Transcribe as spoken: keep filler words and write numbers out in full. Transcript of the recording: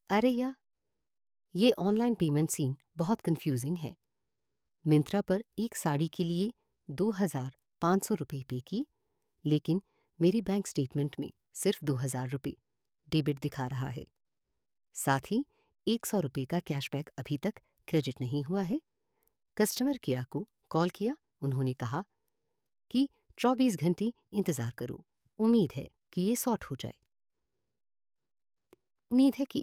अरे यार, ये ऑनलाइन पेमेंट सीन बहुत कंफ्यूजिंग है। मिंत्रा पर एक साड़ी के लिए दो हजार पाँच सौ रुपये पे की, लेकिन मेरी बैंक स्टेटमेंट में सिर्फ दो हजार रुपये डेबिट दिखा रहा है। साथ ही एक सौ रुपये का कैशबैक अभी तक क्रेडिट नहीं हुआ है। कस्टमर केयर को कॉल किया, उन्होंने कहा कि चौबीस घंटे इंतज़ार करो, उम्मीद है कि ये सॉर्ट हो जाए। उम्मीद है कि